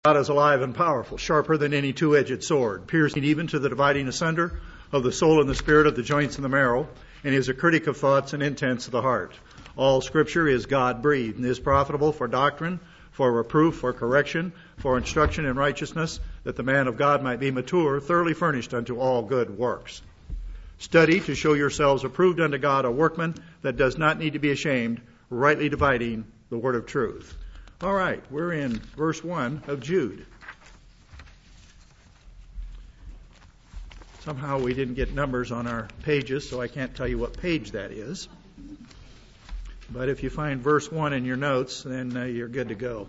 God is alive and powerful, sharper than any two-edged sword, piercing even to the dividing asunder of the soul and the spirit, of the joints and the marrow, and is a critic of thoughts and intents of the heart. All Scripture is God-breathed and is profitable for doctrine, for reproof, for correction, for instruction in righteousness, that the man of God might be mature, thoroughly furnished unto all good works. Study to show yourselves approved unto God, a workman that does not need to be ashamed, rightly dividing the word of truth. All right, we're in verse 1 of Jude. Somehow we didn't get numbers on our pages, so I can't tell you what page that is. But if you find verse 1 in your notes, then you're good to go.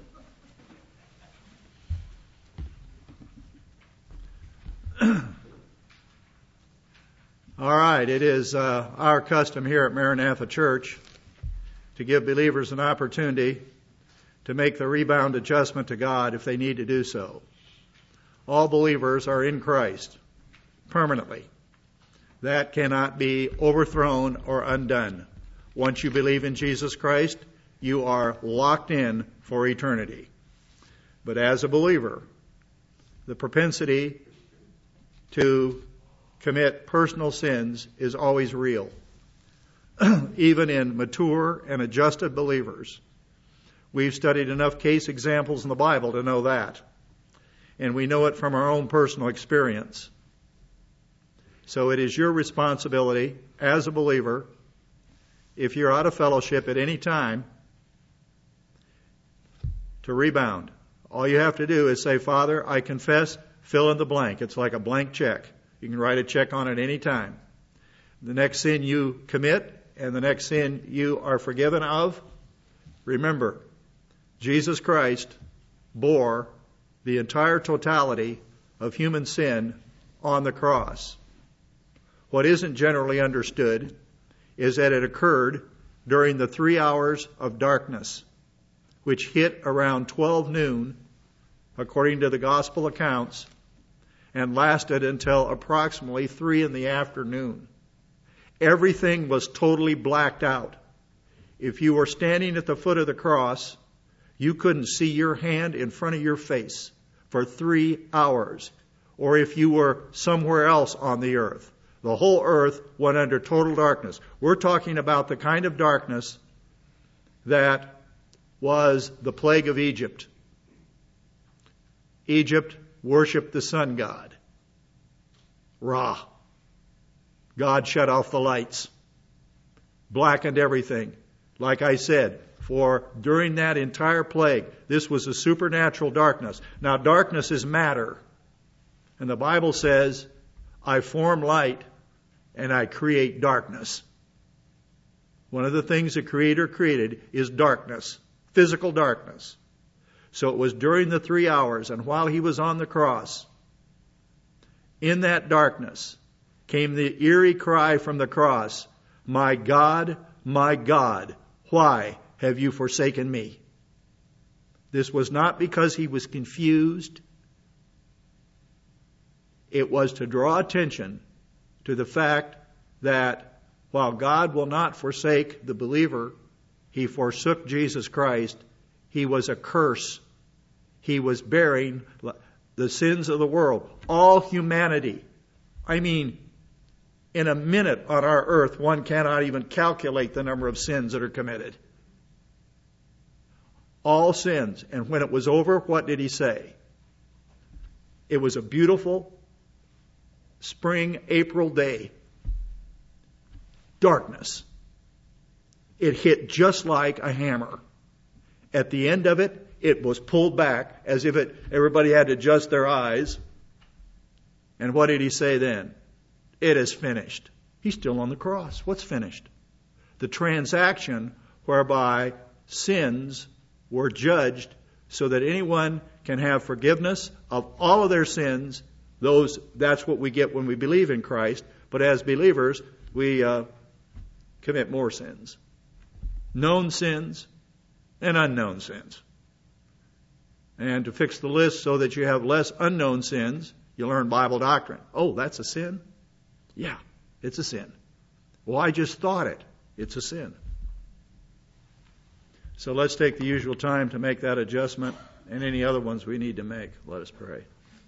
All right, it is our custom here at Maranatha Church to give believers an opportunity to make the rebound adjustment to God if they need to do so. All believers are in Christ permanently. That cannot be overthrown or undone. Once you believe in Jesus Christ, you are locked in for eternity. But as a believer, the propensity to commit personal sins is always real. Even in mature and adjusted believers. We've studied enough case examples in the Bible to know that. And we know it from our own personal experience. So it is your responsibility as a believer, if you're out of fellowship at any time, to rebound. All you have to do is say, Father, I confess, fill in the blank. It's like a blank check. You can write a check on it any time. The next sin you commit and the next sin you are forgiven of, remember, Jesus Christ bore the entire totality of human sin on the cross. What isn't generally understood is that it occurred during the 3 hours of darkness, which hit around 12 noon, according to the gospel accounts, and lasted until approximately 3 in the afternoon. Everything was totally blacked out. If you were standing at the foot of the cross, you couldn't see your hand in front of your face for 3 hours. Or if you were somewhere else on the earth. The whole earth went under total darkness. We're talking about the kind of darkness that was the plague of Egypt. Egypt worshipped the sun god, Ra. God shut off the lights, blackened everything. Like I said, for during that entire plague, this was a supernatural darkness. Now, darkness is matter. And the Bible says, I form light and I create darkness. One of the things the Creator created is darkness, physical darkness. So it was during the 3 hours, and while he was on the cross, in that darkness came the eerie cry from the cross, my God, why have you forsaken me? This was not because he was confused. It was to draw attention to the fact that while God will not forsake the believer, he forsook Jesus Christ. He was a curse. He was bearing the sins of the world. All humanity. I mean, in a minute on our earth, one cannot even calculate the number of sins that are committed. All sins. And when it was over, what did he say? It was a beautiful spring April day. Darkness. It hit just like a hammer. At the end of it, it was pulled back as if everybody had to adjust their eyes. And what did he say then? It is finished. He's still on the cross. What's finished? The transaction whereby sins were judged so that anyone can have forgiveness of all of their sins. That's what we get when we believe in Christ. But as believers, we commit more sins. Known sins and unknown sins. And to fix the list so that you have less unknown sins, you learn Bible doctrine. Oh, that's a sin? Yeah, it's a sin. Well, I just thought it. It's a sin. So let's take the usual time to make that adjustment and any other ones we need to make. Let us pray.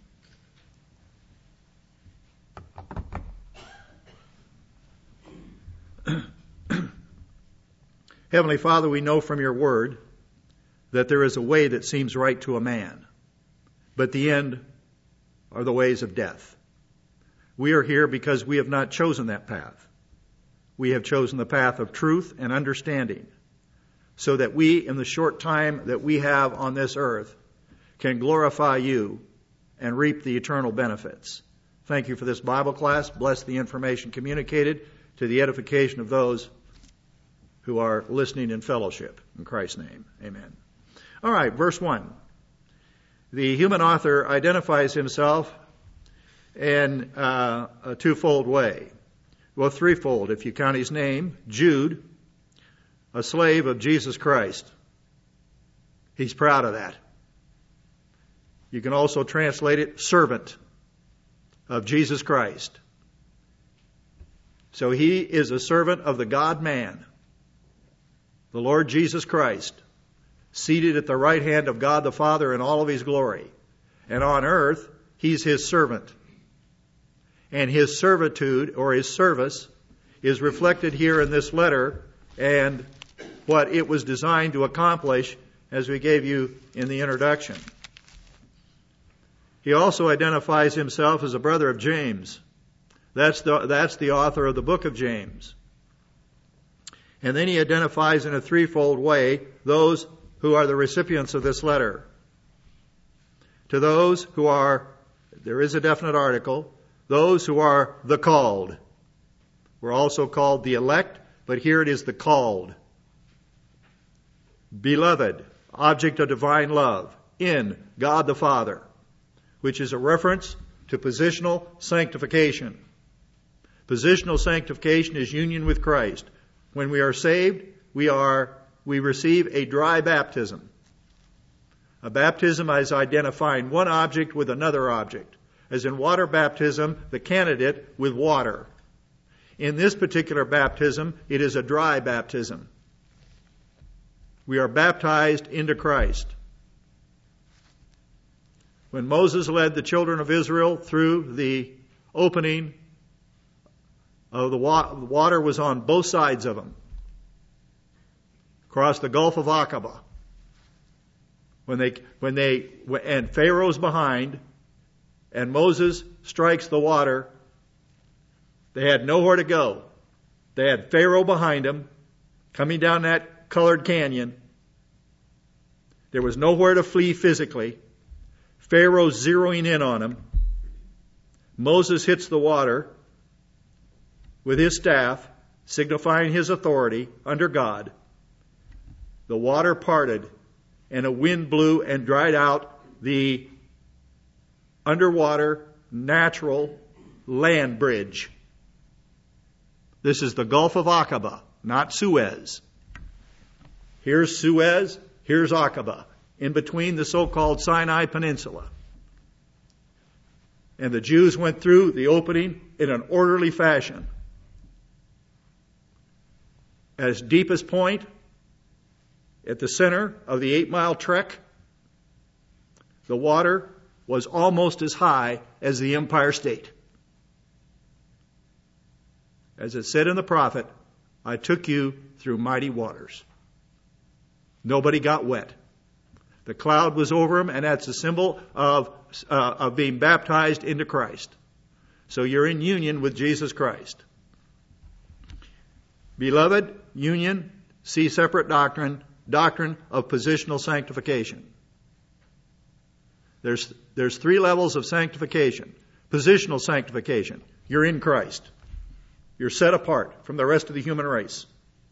Heavenly Father, we know from your word that there is a way that seems right to a man, but the end are the ways of death. We are here because we have not chosen that path. We have chosen the path of truth and understanding, so that we, in the short time that we have on this earth, can glorify you and reap the eternal benefits. Thank you for this Bible class. Bless the information communicated to the edification of those who are listening in fellowship. In Christ's name, amen. All right, verse 1. The human author identifies himself in a twofold way. Well, threefold if you count his name. Jude, a slave of Jesus Christ. He's proud of that. You can also translate it servant of Jesus Christ. So he is a servant of the God-man, the Lord Jesus Christ, seated at the right hand of God the Father in all of his glory. And on earth, he's his servant. And his servitude, or his service, is reflected here in this letter and what it was designed to accomplish, as we gave you in the introduction. He also identifies himself as a brother of James. That's the author of the book of James. And then he identifies in a threefold way those who are the recipients of this letter. To those who are, there is a definite article, those who are the called. We're also called the elect, but here it is the called. Beloved, object of divine love, in God the Father, which is a reference to positional sanctification. Positional sanctification is union with Christ. When we are saved, we receive a dry baptism. A baptism is identifying one object with another object. As in water baptism, the candidate with water. In this particular baptism, it is a dry baptism. We are baptized into Christ. When Moses led the children of Israel through the opening of the water was on both sides of them. Across the Gulf of Aqaba. And Pharaoh's behind, and Moses strikes the water, they had nowhere to go. They had Pharaoh behind them, coming down that colored canyon. There was nowhere to flee physically. Pharaoh's zeroing in on them. Moses hits the water with his staff, signifying his authority under God. The water parted, and a wind blew and dried out the underwater natural land bridge. This is the Gulf of Aqaba, not Suez. Here's Suez, here's Aqaba, in between the so-called Sinai Peninsula. And the Jews went through the opening in an orderly fashion. At its deepest point, at the center of the 8-mile trek, the water was almost as high as the Empire State. As it said in the prophet, I took you through mighty waters. Nobody got wet. The cloud was over them, and that's a symbol of being baptized into Christ. So you're in union with Jesus Christ. Beloved, union, see separate doctrine of positional sanctification. There's 3 levels of sanctification. Positional sanctification. You're in Christ. You're set apart from the rest of the human race.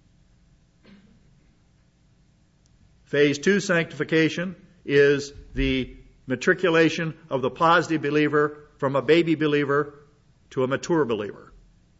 Phase 2 sanctification is the matriculation of the positive believer from a baby believer to a mature believer.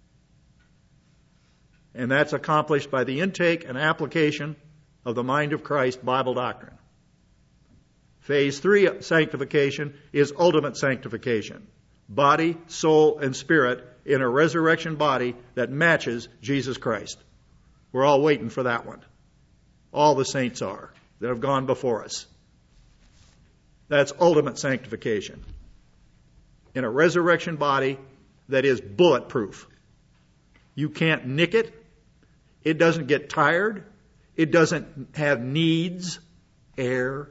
And that's accomplished by the intake and application of the mind of Christ Bible doctrine. Phase 3 sanctification is ultimate sanctification. Body, soul, and spirit in a resurrection body that matches Jesus Christ. We're all waiting for that one. All the saints are that have gone before us. That's ultimate sanctification. In a resurrection body that is bulletproof. You can't nick it. It doesn't get tired. It doesn't have needs, air,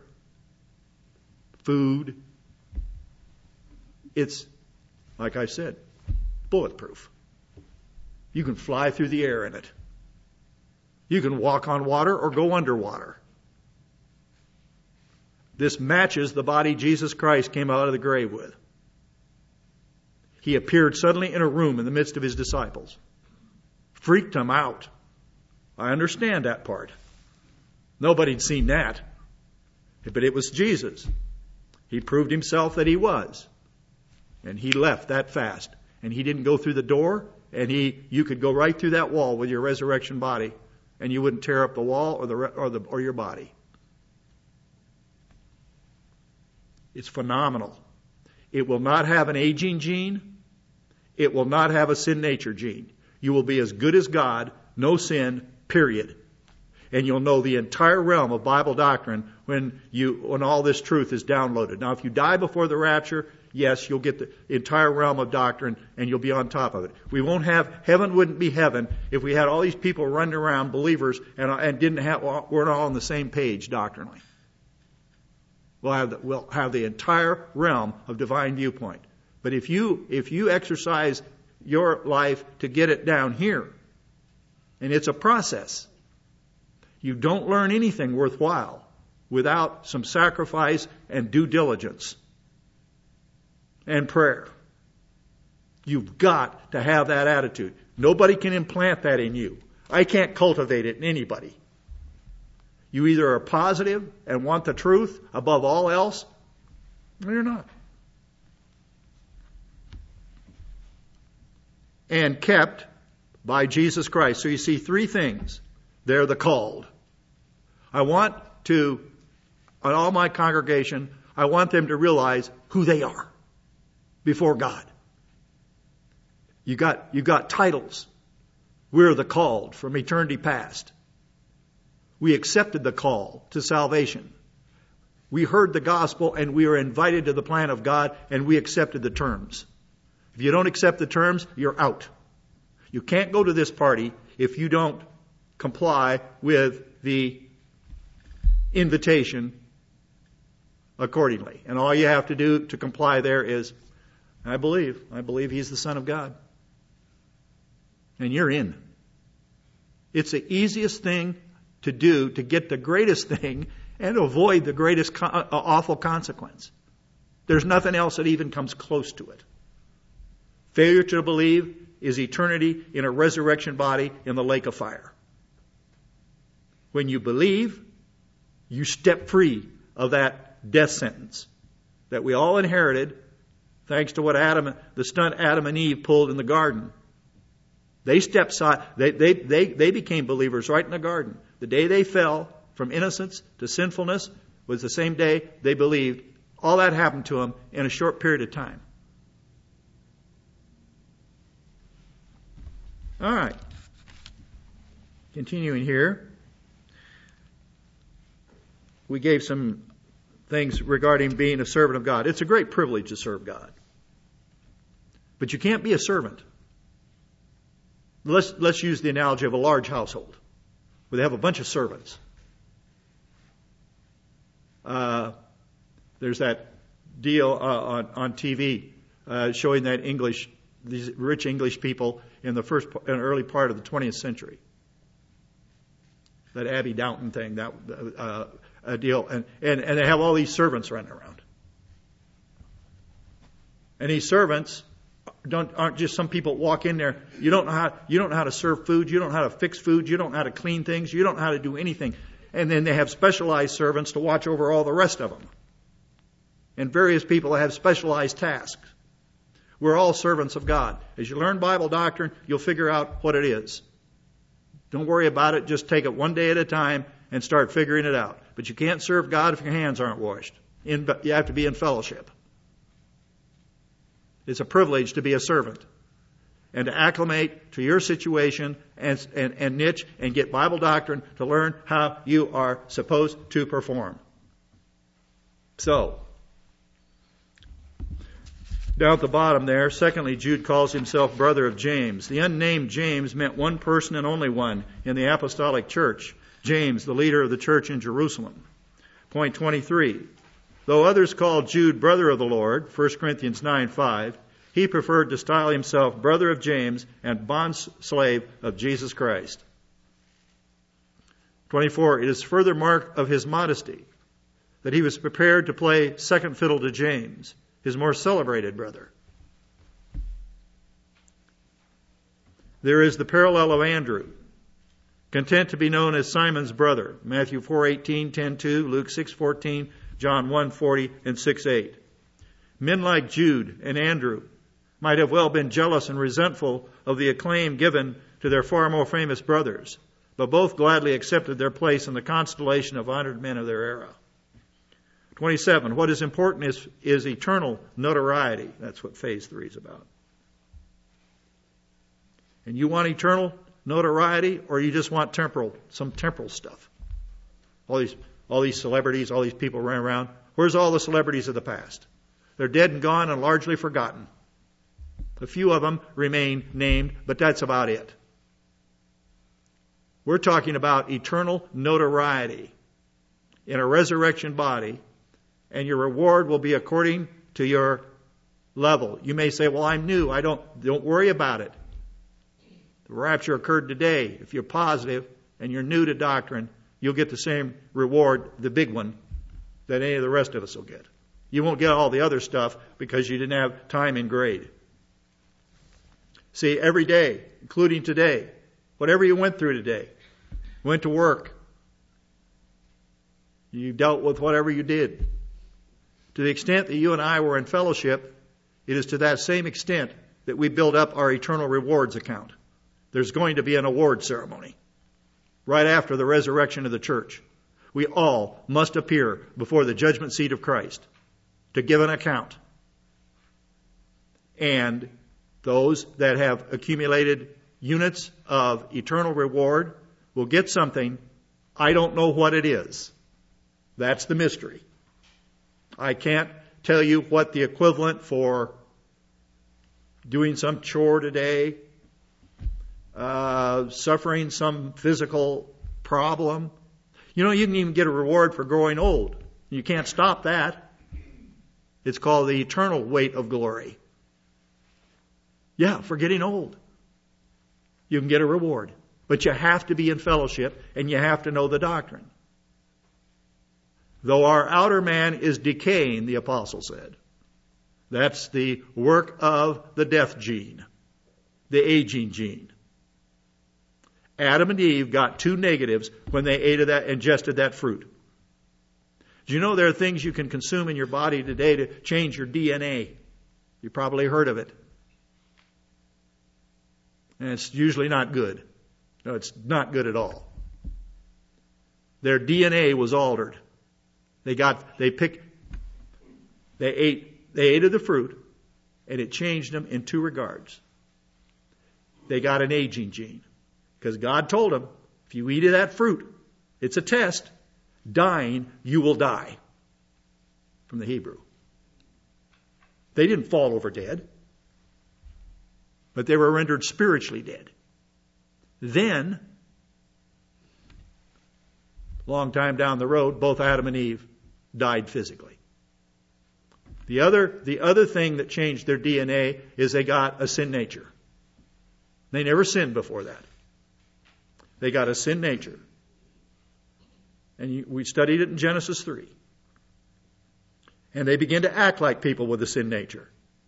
food. It's, like I said, bulletproof. You can fly through the air in it. You can walk on water or go underwater. This matches the body Jesus Christ came out of the grave with. He appeared suddenly in a room in the midst of his disciples. Freaked them out. I understand that part. Nobody'd seen that. But it was Jesus. He proved himself that he was. And he left that fast. And he didn't go through the door. And you could go right through that wall with your resurrection body. And you wouldn't tear up the wall or your body. It's phenomenal. It will not have an aging gene. It will not have a sin nature gene. You will be as good as God, no sin, period. And you'll know the entire realm of Bible doctrine when all this truth is downloaded. Now, if you die before the rapture, yes, you'll get the entire realm of doctrine and you'll be on top of it. Heaven wouldn't be heaven if we had all these people running around, believers, and weren't all on the same page doctrinally. We'll have the entire realm of divine viewpoint. But if you exercise your life to get it down here, and it's a process, you don't learn anything worthwhile without some sacrifice and due diligence and prayer. You've got to have that attitude. Nobody can implant that in you. I can't cultivate it in anybody. You either are positive and want the truth above all else, or you're not. And kept by Jesus Christ. So you see three things. They're the called. I want to, on all my congregation, I want them to realize who they are before God. You got titles. We're the called from eternity past. We accepted the call to salvation. We heard the gospel and we were invited to the plan of God and we accepted the terms. If you don't accept the terms, you're out. You can't go to this party if you don't comply with the invitation accordingly. And all you have to do to comply there is, I believe he's the Son of God. And you're in. It's the easiest thing to do to get the greatest thing and avoid the greatest awful consequence. There's nothing else that even comes close to it. Failure to believe is eternity in a resurrection body in the lake of fire. When you believe, you step free of that death sentence that we all inherited thanks to what the stunt Adam and Eve pulled in the garden. They stepped aside. They became believers right in the garden. The day they fell from innocence to sinfulness was the same day they believed. All that happened to them in a short period of time. All right. Continuing here. We gave some things regarding being a servant of God. It's a great privilege to serve God. But you can't be a servant. Let's use the analogy of a large household where they have a bunch of servants. There's that deal on TV showing that these rich English people in the early part of the 20th century. That Abby Downton thing, a deal, and they have all these servants running around. And these servants aren't just some people walk in there. You don't know how to serve food. You don't know how to fix food. You don't know how to clean things. You don't know how to do anything. And then they have specialized servants to watch over all the rest of them. And various people have specialized tasks. We're all servants of God. As you learn Bible doctrine, you'll figure out what it is. Don't worry about it. Just take it one day at a time and start figuring it out. But you can't serve God if your hands aren't washed. You have to be in fellowship. It's a privilege to be a servant and to acclimate to your situation and niche and get Bible doctrine to learn how you are supposed to perform. So, Down at the bottom there, secondly, Jude calls himself brother of James. The unnamed James meant one person and only one in the apostolic church. James, the leader of the church in Jerusalem. Point 23. Though others called Jude brother of the Lord, 1 Corinthians 9:5, he preferred to style himself brother of James and bond slave of Jesus Christ. 24. It is further mark of his modesty that he was prepared to play second fiddle to James, his more celebrated brother. There is the parallel of Andrew, content to be known as Simon's brother, Matthew 4:18, 10:2, Luke 6:14, John 1:40, and 6:8. Men like Jude and Andrew might have well been jealous and resentful of the acclaim given to their far more famous brothers, but both gladly accepted their place in the constellation of honored men of their era. 27. What is important is eternal notoriety. That's what phase 3 is about. And you want eternal notoriety, or you just want some temporal stuff? All these celebrities, all these people running around. Where's all the celebrities of the past? They're dead and gone and largely forgotten. A few of them remain named, but that's about it. We're talking about eternal notoriety in a resurrection body, and your reward will be according to your level. You may say, well, I'm new. Don't worry about it. The rapture occurred today. If you're positive and you're new to doctrine, you'll get the same reward, the big one, that any of the rest of us will get. You won't get all the other stuff because you didn't have time in grade. See, every day, including today, whatever you went through today, went to work, you dealt with whatever you did. To the extent that you and I were in fellowship, it is to that same extent that we build up our eternal rewards account. There's going to be an award ceremony right after the resurrection of the church. We all must appear before the judgment seat of Christ to give an account. And those that have accumulated units of eternal reward will get something. I don't know what it is. That's the mystery. I can't tell you what the equivalent for doing some chore today, suffering some physical problem. You can even get a reward for growing old. You can't stop that. It's called the eternal weight of glory. Yeah, for getting old. You can get a reward. But you have to be in fellowship and you have to know the doctrine. Though our outer man is decaying, the apostle said. That's the work of the death gene, the aging gene. Adam and Eve got 2 negatives when they ingested that fruit. Do you know there are things you can consume in your body today to change your DNA? You probably heard of it. And it's usually not good. No, it's not good at all. Their DNA was altered. They ate of the fruit, and it changed them in 2 regards. They got an aging gene. Because God told them, if you eat of that fruit, it's a test. Dying, you will die. From the Hebrew. They didn't fall over dead. But they were rendered spiritually dead. Then, long time down the road, both Adam and Eve died physically. The other thing that changed their DNA is they got a sin nature. They never sinned before that. They got a sin nature. And we studied it in Genesis 3. And they begin to act like people with a sin nature.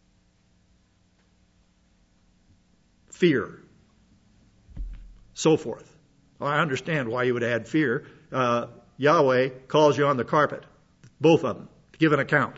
Fear. So forth. Well, I understand why you would add fear. Yahweh calls you on the carpet. Both of them. To give an account.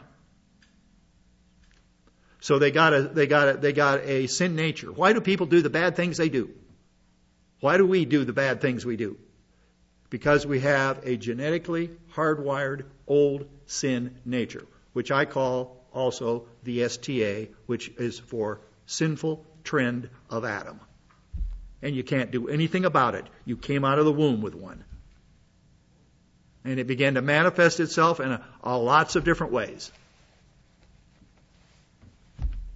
So they got a sin nature. Why do people do the bad things they do? Why do we do the bad things we do? Because we have a genetically hardwired old sin nature, which I call also the STA, which is for sinful trend of Adam. And you can't do anything about it. You came out of the womb with one. And it began to manifest itself in lots of different ways.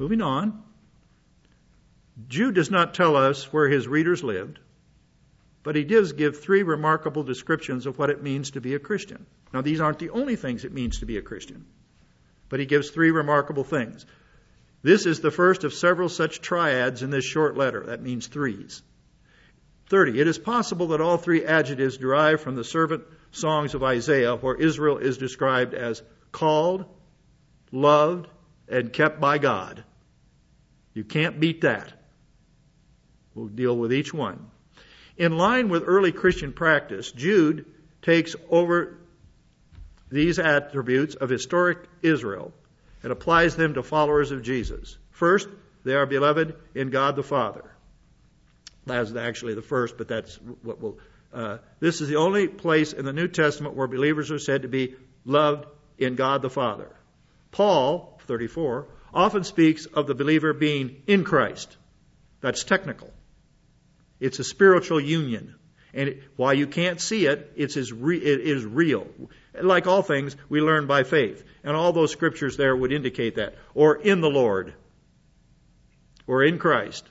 Moving on. Jude does not tell us where his readers lived, but he does give 3 remarkable descriptions of what it means to be a Christian. Now, these aren't the only things it means to be a Christian, but he gives 3 remarkable things. This is the first of several such triads in this short letter. That means 3s. 30. It is possible that all 3 adjectives derive from the servant songs of Isaiah, where Israel is described as called, loved, and kept by God. You can't beat that. We'll deal with each one. In line with early Christian practice, Jude takes over these attributes of historic Israel and applies them to followers of Jesus. First, they are beloved in God the Father. That's actually the first, but that's what we'll... this is the only place in the New Testament where believers are said to be loved in God the Father. Paul, 34, often speaks of the believer being in Christ. That's technical. It's a spiritual union. And while you can't see it, it is real. Like all things, we learn by faith. And all those scriptures there would indicate that. Or in the Lord. Or in Christ.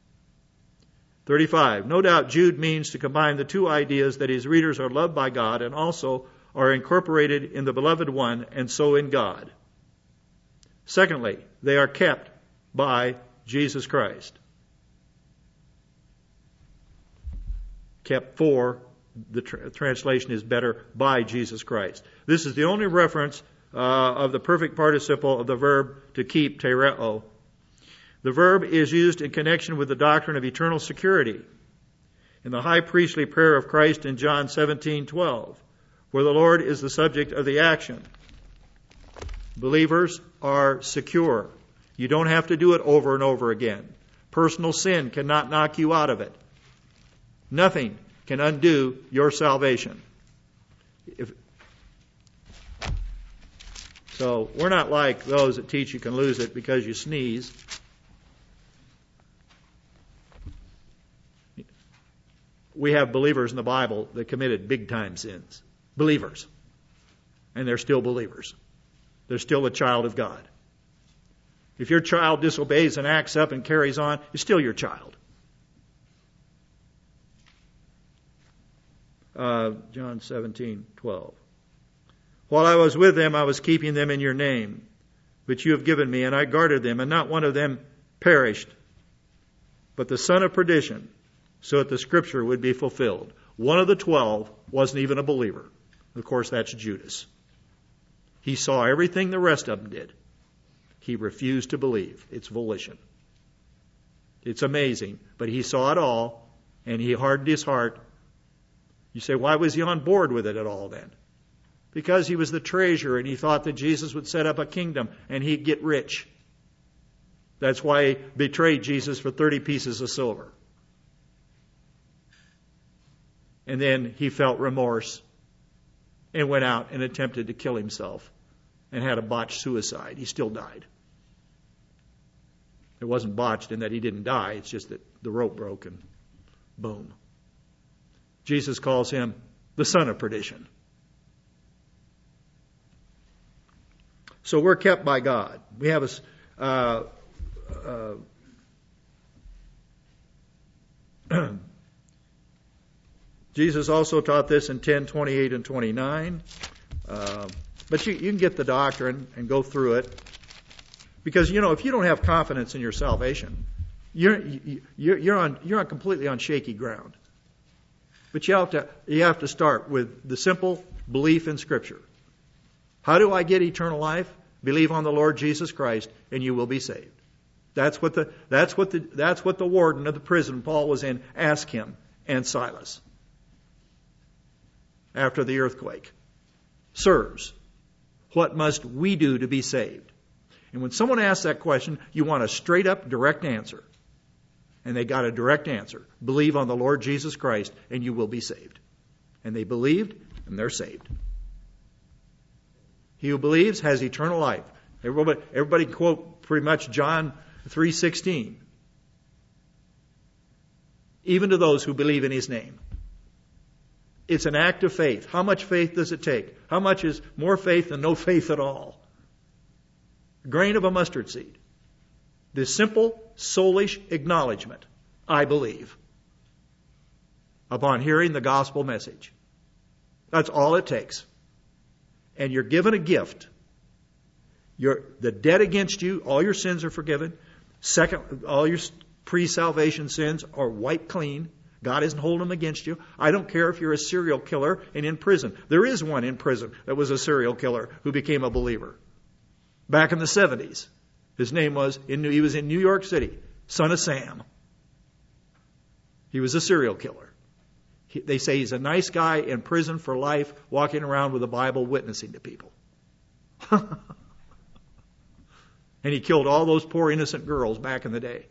35. No doubt Jude means to combine the 2 ideas that his readers are loved by God and also are incorporated in the beloved one and so in God. Secondly, they are kept by Jesus Christ. Kept for, the translation is better, by Jesus Christ. This is the only reference of the perfect participle of the verb to keep, tereo. The verb is used in connection with the doctrine of eternal security in the high priestly prayer of Christ in John 17:12, where the Lord is the subject of the action. Believers are secure. You don't have to do it over and over again. Personal sin cannot knock you out of it. Nothing can undo your salvation. So we're not like those that teach you can lose it because you sneeze. We have believers in the Bible that committed big time sins. Believers. And they're still believers. They're still a child of God. If your child disobeys and acts up and carries on, it's still your child. John 17:12. While I was with them, I was keeping them in your name, which you have given me, and I guarded them, and not one of them perished, but the son of perdition, so that the scripture would be fulfilled. One of the 12 wasn't even a believer. Of course, that's Judas. He saw everything the rest of them did. He refused to believe. It's volition. It's amazing, but he saw it all, and he hardened his heart. You say, why was he on board with it at all then? Because he was the treasurer and he thought that Jesus would set up a kingdom and he'd get rich. That's why he betrayed Jesus for 30 pieces of silver. And then he felt remorse and went out and attempted to kill himself and had a botched suicide. He still died. It wasn't botched in that he didn't die. It's just that the rope broke and boom. Jesus calls him the son of perdition. So we're kept by God. We have Jesus also taught this in 10:28 and 29. But you can get the doctrine and go through it. Because, if you don't have confidence in your salvation, you're completely on shaky ground. But you have to start with the simple belief in Scripture. How do I get eternal life? Believe on the Lord Jesus Christ, and you will be saved. That's what the warden of the prison Paul was in asked him and Silas after the earthquake. Sirs, what must we do to be saved? And when someone asks that question, you want a straight up, direct answer. And they got a direct answer. Believe on the Lord Jesus Christ, and you will be saved. And they believed, and they're saved. He who believes has eternal life. Everybody quote pretty much John 3:16. Even to those who believe in his name. It's an act of faith. How much faith does it take? How much is more faith than no faith at all? A grain of a mustard seed. The simple, soulish acknowledgement, I believe, upon hearing the gospel message. That's all it takes. And you're given a gift. The debt against you, all your sins are forgiven. Second, all your pre-salvation sins are wiped clean. God isn't holding them against you. I don't care if you're a serial killer and in prison. There is one in prison that was a serial killer who became a believer. Back in the 70s. His name was, he was in New York City, Son of Sam. He was a serial killer. They say he's a nice guy in prison for life, walking around with a Bible witnessing to people. And he killed all those poor innocent girls back in the day.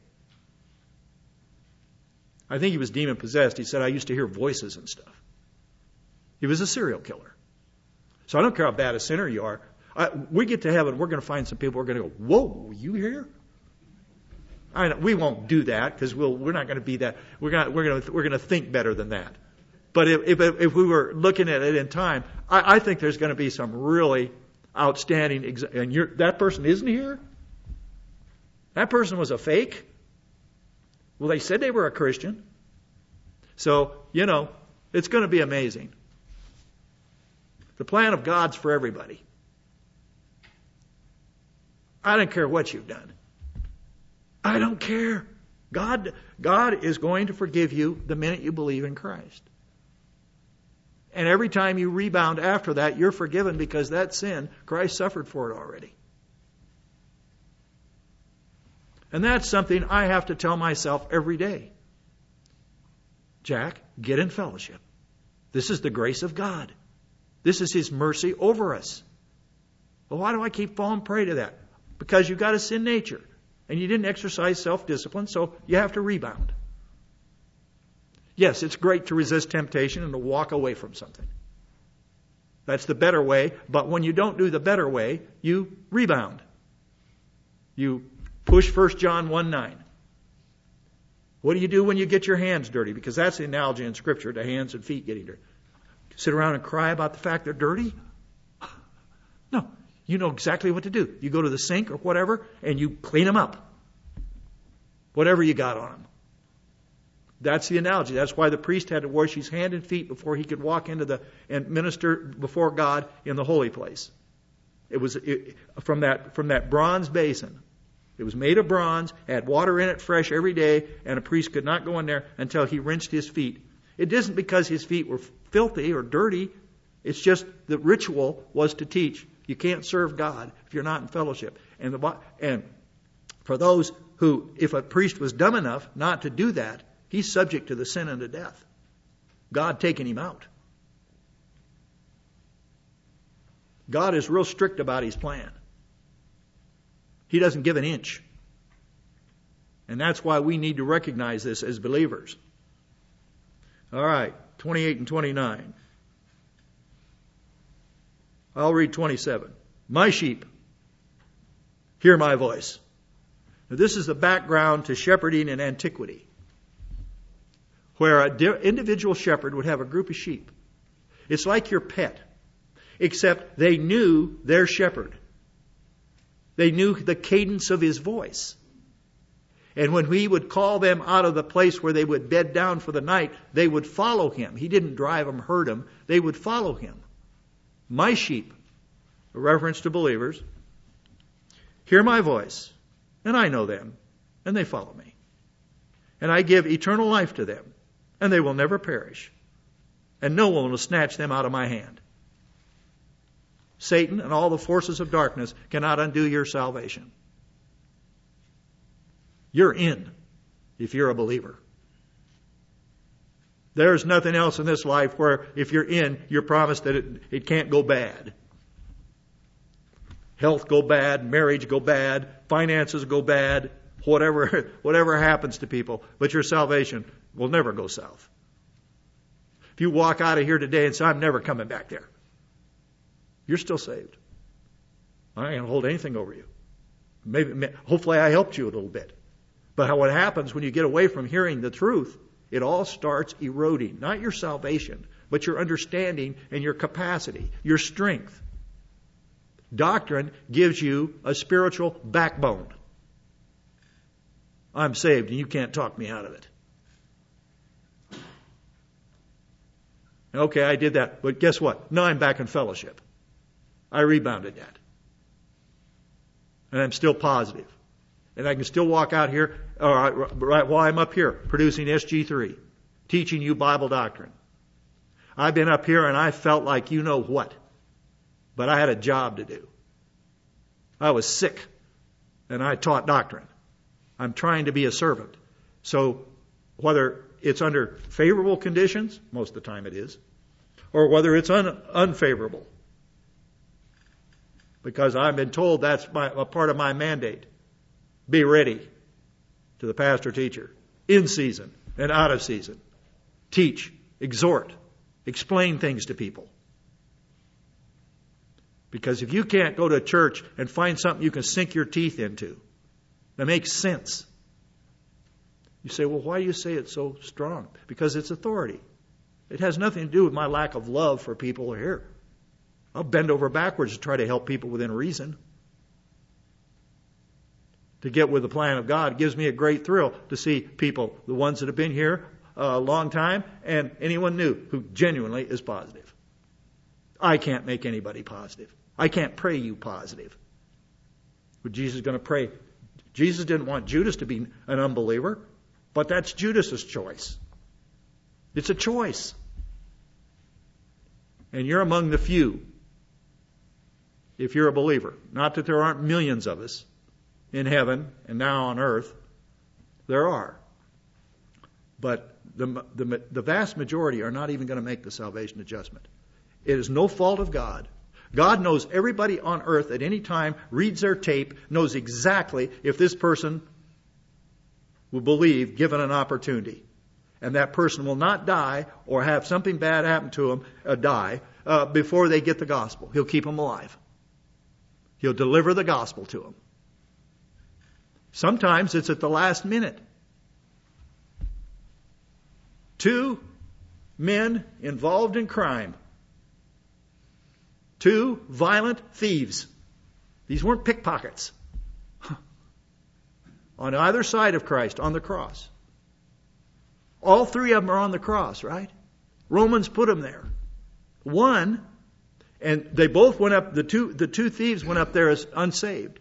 I think he was demon possessed. He said, I used to hear voices and stuff. He was a serial killer. So I don't care how bad a sinner you are. We get to heaven, we're going to find some people who are going to go, whoa, you here? We won't do that because we're not going to be that. We're going to think better than that. But if we were looking at it in time, I think there's going to be some really outstanding. And that person isn't here. That person was a fake. Well, they said they were a Christian. So, it's going to be amazing. The plan of God's for everybody. I don't care what you've done. I don't care. God is going to forgive you the minute you believe in Christ. And every time you rebound after that, you're forgiven because that sin, Christ suffered for it already. And that's something I have to tell myself every day. Jack, get in fellowship. This is the grace of God. This is His mercy over us. Well, why do I keep falling prey to that? Because you've got a sin nature. And you didn't exercise self-discipline, so you have to rebound. Yes, it's great to resist temptation and to walk away from something. That's the better way. But when you don't do the better way, you rebound. You push 1 John 1:9. What do you do when you get your hands dirty? Because that's the analogy in Scripture to hands and feet getting dirty. Sit around and cry about the fact they're dirty? No. You know exactly what to do. You go to the sink or whatever, and you clean them up. Whatever you got on them. That's the analogy. That's why the priest had to wash his hand and feet before he could walk into and minister before God in the holy place. It was from that bronze basin. It was made of bronze, had water in it fresh every day, and a priest could not go in there until he rinsed his feet. It isn't because his feet were filthy or dirty. It's just the ritual was to teach. You can't serve God if you're not in fellowship. And for those who, if a priest was dumb enough not to do that, he's subject to the sin unto death. God taking him out. God is real strict about His plan. He doesn't give an inch. And that's why we need to recognize this as believers. All right, 28 and 29. I'll read 27. My sheep hear my voice. Now, this is the background to shepherding in antiquity, where an individual shepherd would have a group of sheep. It's like your pet, except they knew their shepherd. They knew the cadence of his voice. And when he would call them out of the place where they would bed down for the night, they would follow him. He didn't drive them, herd them. They would follow him. My sheep, a reference to believers, hear my voice, and I know them, and they follow me. And I give eternal life to them, and they will never perish, and no one will snatch them out of my hand. Satan and all the forces of darkness cannot undo your salvation. You're in if you're a believer. There's nothing else in this life where if you're in, you're promised that it can't go bad. Health go bad, marriage go bad, finances go bad, whatever happens to people, but your salvation will never go south. If you walk out of here today and say, I'm never coming back there, you're still saved. I ain't going to hold anything over you. Hopefully I helped you a little bit. But what happens when you get away from hearing the truth, it all starts eroding. Not your salvation, but your understanding and your capacity, your strength. Doctrine gives you a spiritual backbone. I'm saved and you can't talk me out of it. Okay, I did that. But guess what? Now I'm back in fellowship. I rebounded that. And I'm still positive. And I can still walk out here right while I'm up here producing SG3, teaching you Bible doctrine. I've been up here and I felt like you know what. But I had a job to do. I was sick and I taught doctrine. I'm trying to be a servant. So whether it's under favorable conditions, most of the time it is, or whether it's unfavorable, because I've been told that's a part of my mandate. Be ready to the pastor teacher, in season and out of season. Teach, exhort, explain things to people. Because if you can't go to church and find something you can sink your teeth into that makes sense, you say, well, why do you say it's so strong? Because it's authority. It has nothing to do with my lack of love for people here. I'll bend over backwards to try to help people within reason. To get with the plan of God gives me a great thrill to see people, the ones that have been here a long time, and anyone new who genuinely is positive. I can't make anybody positive. I can't pray you positive. But Jesus is going to pray. Jesus didn't want Judas to be an unbeliever, but that's Judas's choice. It's a choice. And you're among the few if you're a believer. Not that there aren't millions of us in heaven and now on earth. There are. But the vast majority are not even going to make the salvation adjustment. It is no fault of God. God knows everybody on earth at any time, reads their tape, knows exactly if this person will believe given an opportunity. And that person will not die or have something bad happen to them, die, before they get the gospel. He'll keep them alive. He'll deliver the gospel to them. Sometimes it's at the last minute. 2 men involved in crime. 2 violent thieves. These weren't pickpockets. On either side of Christ, on the cross. All 3 of them are on the cross, right? Romans put them there. One, and they both went up, the two thieves went up there as unsaved.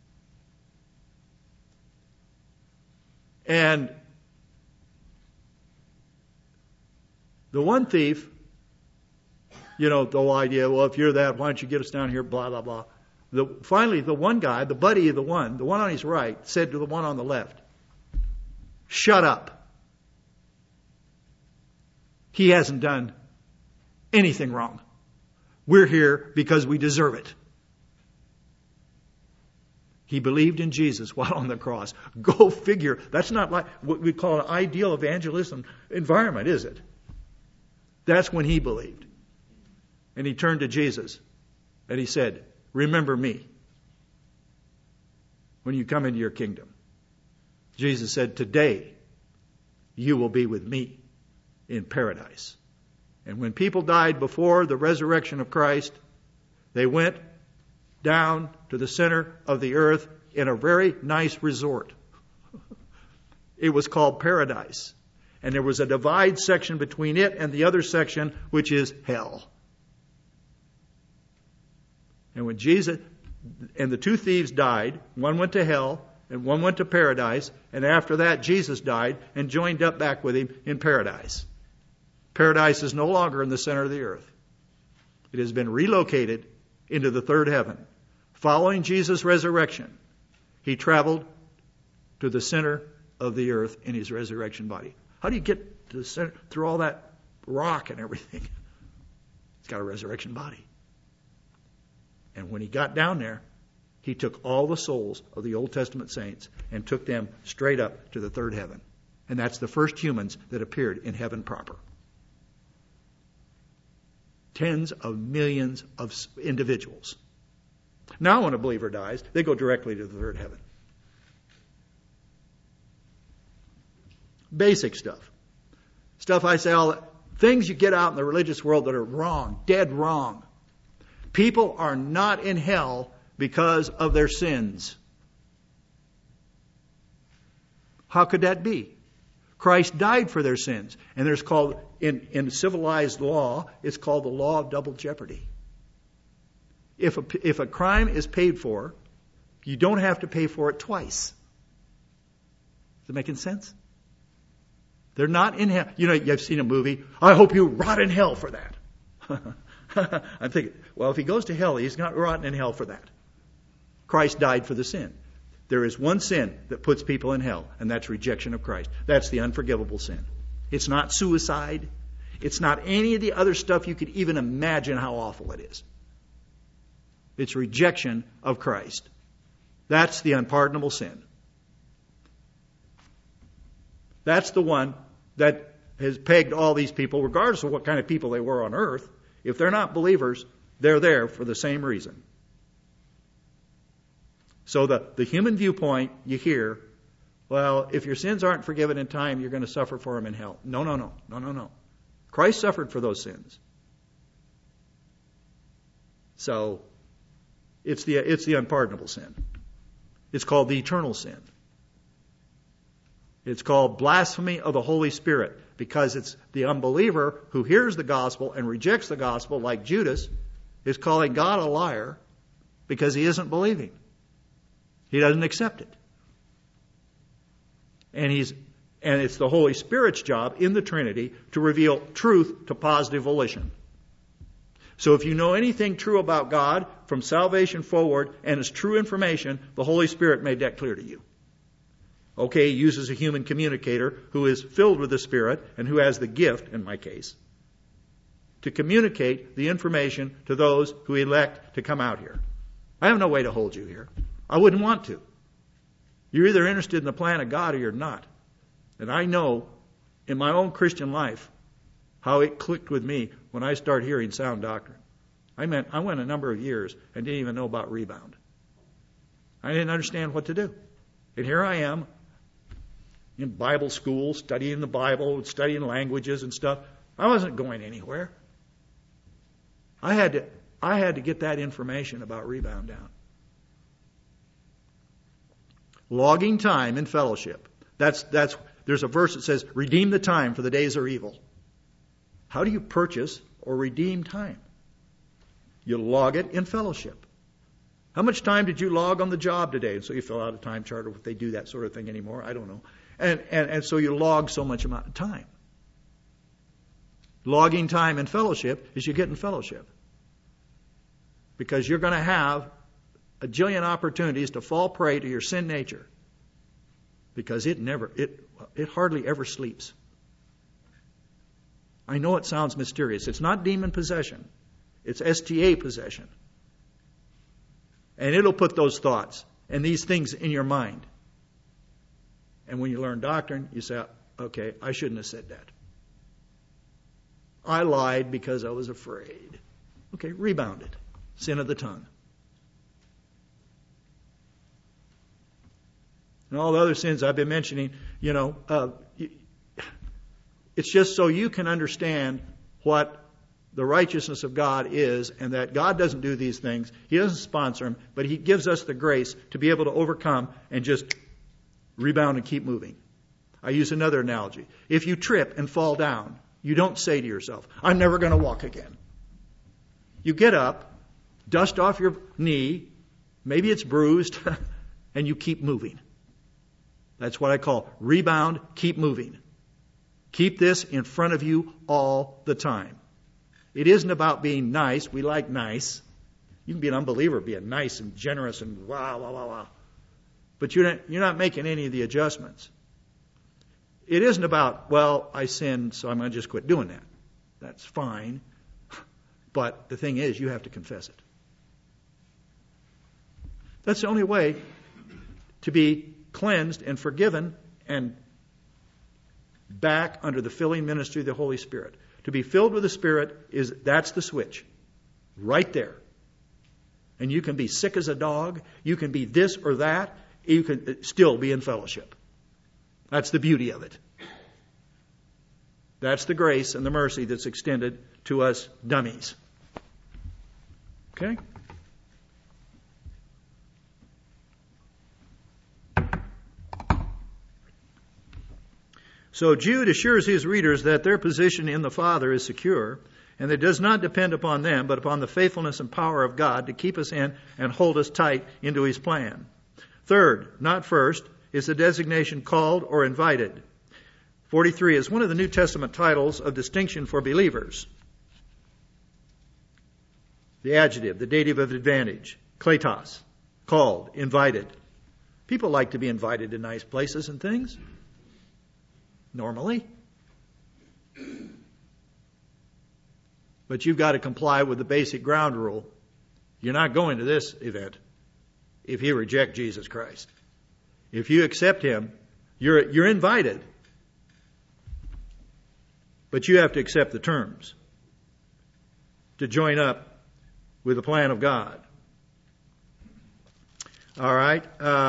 And the one thief, the whole idea, well, if you're that, why don't you get us down here, blah, blah, blah. Finally, the one guy, the buddy of the one on his right, said to the one on the left, shut up. He hasn't done anything wrong. We're here because we deserve it. He believed in Jesus while on the cross. Go figure. That's not like what we call an ideal evangelism environment, is it? That's when he believed. And he turned to Jesus and he said, remember me when you come into your kingdom. Jesus said, today you will be with me in paradise. And when people died before the resurrection of Christ, they went down to the center of the earth in a very nice resort. It was called paradise. And there was a divide section between it and the other section, which is hell. And when Jesus and the 2 thieves died, one went to hell and one went to paradise. And after that, Jesus died and joined up back with him in paradise. Paradise is no longer in the center of the earth. It has been relocated into the 3rd heaven. Following Jesus' resurrection, he traveled to the center of the earth in his resurrection body. How do you get to the center through all that rock and everything? He's got a resurrection body. And when he got down there, he took all the souls of the Old Testament saints and took them straight up to the 3rd heaven. And that's the first humans that appeared in heaven proper. Tens of millions of individuals. Now when a believer dies, they go directly to the 3rd heaven. Basic stuff. Stuff I say, all things you get out in the religious world that are wrong, dead wrong. People are not in hell because of their sins. How could that be? Christ died for their sins. And there's called, in civilized law, it's called the law of double jeopardy. If a crime is paid for, you don't have to pay for it twice. Is it making sense? They're not in hell. You know, you've seen a movie, I hope you rot in hell for that. I'm thinking, well, if he goes to hell, he's not rotting in hell for that. Christ died for the sin. There is one sin that puts people in hell, and that's rejection of Christ. That's the unforgivable sin. It's not suicide. It's not any of the other stuff you could even imagine how awful it is. It's rejection of Christ. That's the unpardonable sin. That's the one that has pegged all these people, regardless of what kind of people they were on earth. If they're not believers, they're there for the same reason. So the human viewpoint, you hear, well, if your sins aren't forgiven in time, you're going to suffer for them in hell. No. Christ suffered for those sins. So it's the unpardonable sin. It's called the eternal sin. It's called blasphemy of the Holy Spirit, because it's the unbeliever who hears the gospel and rejects the gospel, like Judas, is calling God a liar because he isn't believing. He doesn't accept it. And it's the Holy Spirit's job in the Trinity to reveal truth to positive volition. So if you know anything true about God from salvation forward and it's true information, the Holy Spirit made that clear to you. Okay, he uses a human communicator who is filled with the Spirit and who has the gift, in my case, to communicate the information to those who elect to come out here. I have no way to hold you here. I wouldn't want to. You're either interested in the plan of God or you're not. And I know in my own Christian life how it clicked with me when I started hearing sound doctrine. I went a number of years and didn't even know about rebound. I didn't understand what to do. And here I am in Bible school, studying the Bible, studying languages and stuff. I wasn't going anywhere. I had to get that information about rebound down. Logging time in fellowship. There's a verse that says, redeem the time for the days are evil. How do you purchase or redeem time? You log it in fellowship. How much time did you log on the job today? And so you fill out a time chart, or if they do that sort of thing anymore, I don't know. And so you log so much amount of time. Logging time in fellowship is you get in fellowship. Because you're going to have a jillion opportunities to fall prey to your sin nature. Because it hardly ever sleeps. I know it sounds mysterious. It's not demon possession. It's STA possession. And it'll put those thoughts and these things in your mind. And when you learn doctrine, you say, okay, I shouldn't have said that. I lied because I was afraid. Okay, rebound it. Sin of the tongue. And all the other sins I've been mentioning, it's just so you can understand what the righteousness of God is, and that God doesn't do these things. He doesn't sponsor them, but He gives us the grace to be able to overcome and just rebound and keep moving. I use another analogy. If you trip and fall down, you don't say to yourself, I'm never going to walk again. You get up, dust off your knee, maybe it's bruised, and you keep moving. That's what I call rebound, keep moving. Keep this in front of you all the time. It isn't about being nice. We like nice. You can be an unbeliever being nice and generous and wow. But you're not making any of the adjustments. It isn't about, well, I sinned, so I'm going to just quit doing that. That's fine. But the thing is, you have to confess it. That's the only way to be cleansed and forgiven and back under the filling ministry of the Holy Spirit. To be filled with the Spirit that's the switch. Right there. And you can be sick as a dog. You can be this or that. You can still be in fellowship. That's the beauty of it. That's the grace and the mercy that's extended to us dummies. Okay? So Jude assures his readers that their position in the Father is secure, and it does not depend upon them, but upon the faithfulness and power of God to keep us in and hold us tight into his plan. Third, not first, is the designation called or invited. 43 is one of the New Testament titles of distinction for believers. The adjective, the dative of advantage, kletos, called, invited. People like to be invited to nice places and things. Normally. But you've got to comply with the basic ground rule. You're not going to this event if you reject Jesus Christ. If you accept him, you're invited. But you have to accept the terms to join up with the plan of God. All right.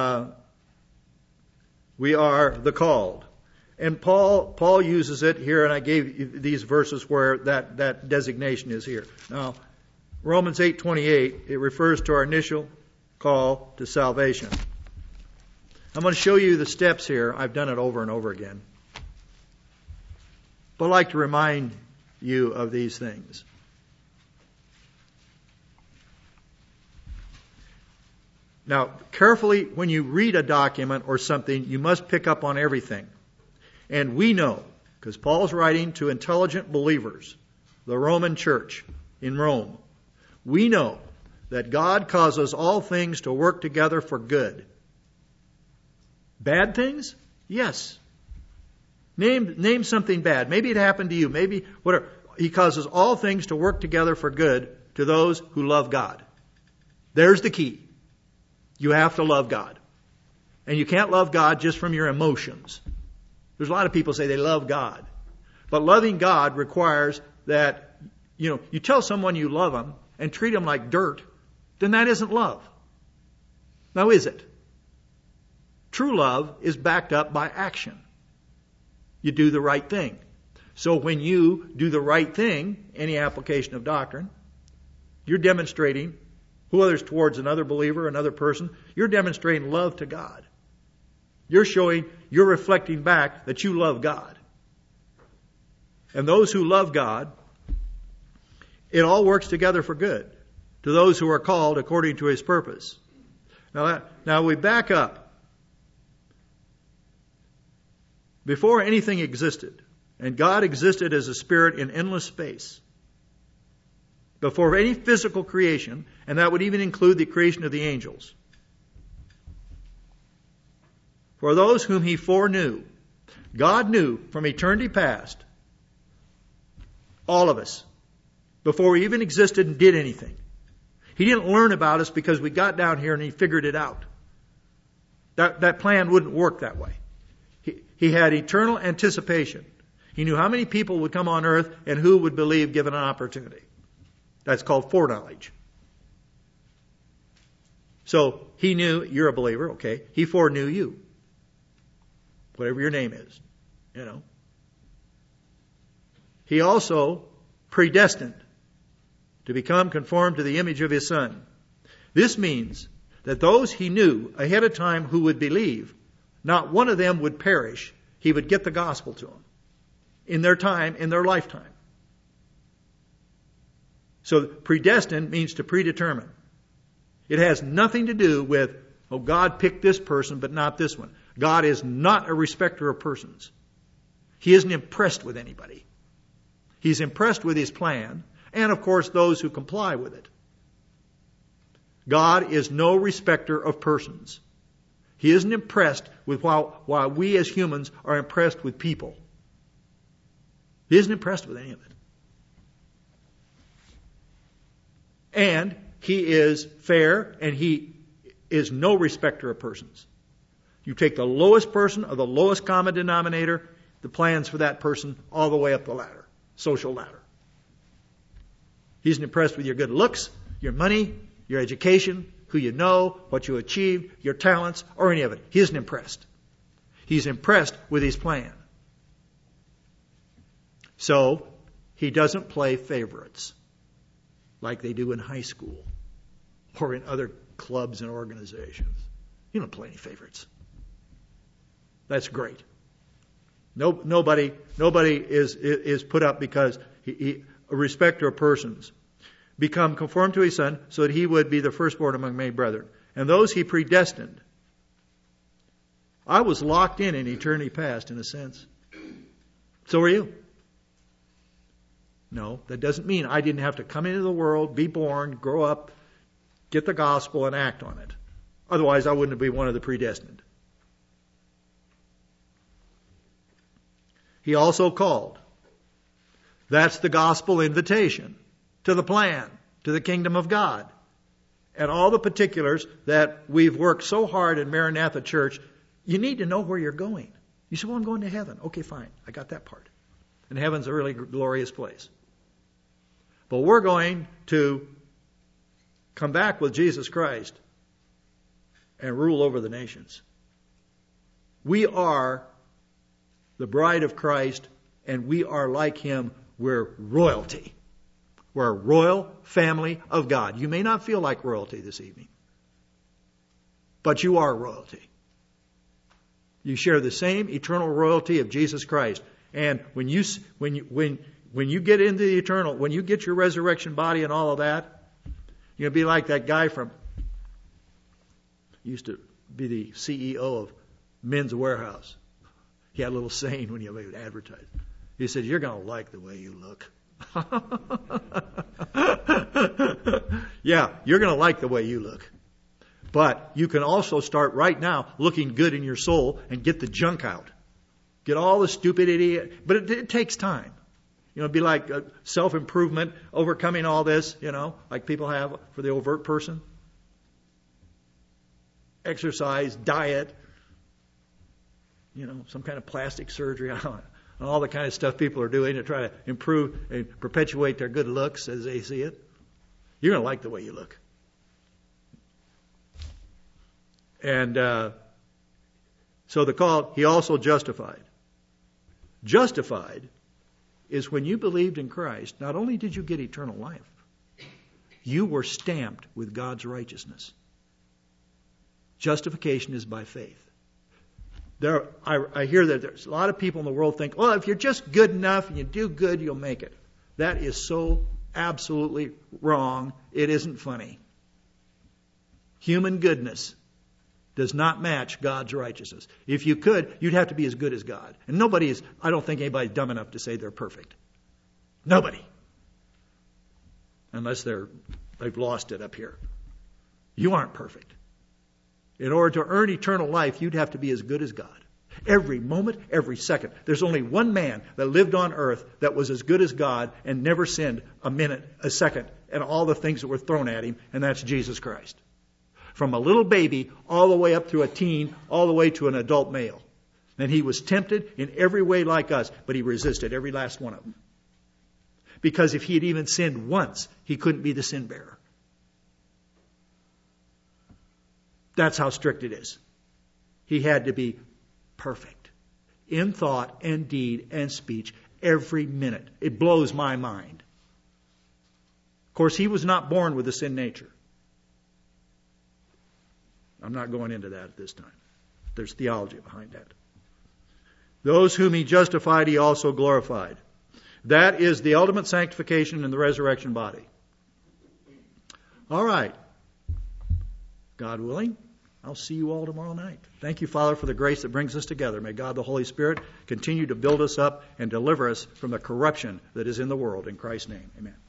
We are the called. And Paul uses it here, and I gave you these verses where that designation is here. Now, Romans 8:28, it refers to our initial call to salvation. I'm going to show you the steps here. I've done it over and over again. But I'd like to remind you of these things. Now, carefully, when you read a document or something, you must pick up on everything. And we know, because Paul's writing to intelligent believers, the Roman church in Rome, we know that God causes all things to work together for good. Bad things? Yes. Name something bad. Maybe it happened to you. Maybe whatever. He causes all things to work together for good to those who love God. There's the key. You have to love God. And you can't love God just from your emotions. There's a lot of people say they love God. But loving God requires that, you tell someone you love them and treat them like dirt, then that isn't love. Now is it? True love is backed up by action. You do the right thing. So when you do the right thing, any application of doctrine, you're demonstrating, whether it's towards another believer, another person, you're demonstrating love to God. You're reflecting back that you love God. And those who love God, it all works together for good to those who are called according to his purpose. Now we back up. Before anything existed, and God existed as a spirit in endless space, before any physical creation, and that would even include the creation of the angels, for those whom he foreknew, God knew from eternity past, all of us, before we even existed and did anything. He didn't learn about us because we got down here and he figured it out. That plan wouldn't work that way. He had eternal anticipation. He knew how many people would come on earth and who would believe given an opportunity. That's called foreknowledge. So he knew you're a believer, okay. He foreknew you. Whatever your name is, He also predestined to become conformed to the image of his Son. This means that those he knew ahead of time who would believe, not one of them would perish. He would get the gospel to them in their time, in their lifetime. So predestined means to predetermine. It has nothing to do with, God picked this person but not this one. God is not a respecter of persons. He isn't impressed with anybody. He's impressed with his plan, and of course those who comply with it. God is no respecter of persons. He isn't impressed with while we as humans are impressed with people. He isn't impressed with any of it. And he is fair, and he is no respecter of persons. You take the lowest person of the lowest common denominator, the plans for that person all the way up the ladder, social ladder. He isn't impressed with your good looks, your money, your education, who you know, what you achieved, your talents, or any of it. He isn't impressed. He's impressed with his plan. So, he doesn't play favorites like they do in high school or in other clubs and organizations. You don't play any favorites. That's great. Nobody is put up because he a respecter of persons. Become conformed to his Son, so that he would be the firstborn among many brethren. And those he predestined. I was locked in eternity past, in a sense. So are you. No, that doesn't mean I didn't have to come into the world, be born, grow up, get the gospel, and act on it. Otherwise, I wouldn't be one of the predestined. He also called. That's the gospel invitation to the plan, to the kingdom of God. And all the particulars that we've worked so hard in Maranatha Church, you need to know where you're going. You say, well, I'm going to heaven. Okay, fine. I got that part. And heaven's a really glorious place. But we're going to come back with Jesus Christ and rule over the nations. We are the bride of Christ, and we are like Him. We're royalty. We're a royal family of God. You may not feel like royalty this evening, but you are royalty. You share the same eternal royalty of Jesus Christ. And when you get into the eternal, when you get your resurrection body and all of that, you're going to be like that guy used to be the CEO of Men's Warehouse. He had a little saying when he would advertise. He said, you're going to like the way you look. Yeah, you're going to like the way you look. But you can also start right now looking good in your soul and get the junk out. Get all the stupidity. But it takes time. It'd be like self-improvement, overcoming all this, like people have for the overt person. Exercise, diet, some kind of plastic surgery, and all the kind of stuff people are doing to try to improve and perpetuate their good looks as they see it. You're going to like the way you look. And so the call, he also justified. Justified is when you believed in Christ, not only did you get eternal life, you were stamped with God's righteousness. Justification is by faith. I hear that there's a lot of people in the world think, well, if you're just good enough and you do good, you'll make it. That is so absolutely wrong. It isn't funny. Human goodness does not match God's righteousness. If you could, you'd have to be as good as God. And I don't think anybody's dumb enough to say they're perfect. Nobody. Unless they've lost it up here. You aren't perfect. In order to earn eternal life, you'd have to be as good as God. Every moment, every second. There's only one man that lived on earth that was as good as God and never sinned a minute, a second, and all the things that were thrown at him, and that's Jesus Christ. From a little baby all the way up to a teen, all the way to an adult male. And he was tempted in every way like us, but he resisted every last one of them. Because if he had even sinned once, he couldn't be the sin bearer. That's how strict it is. He had to be perfect in thought and deed and speech every minute. It blows my mind. Of course, he was not born with a sin nature. I'm not going into that at this time. There's theology behind that. Those whom he justified, he also glorified. That is the ultimate sanctification in the resurrection body. All right. God willing, I'll see you all tomorrow night. Thank you, Father, for the grace that brings us together. May God the Holy Spirit continue to build us up and deliver us from the corruption that is in the world. In Christ's name, amen.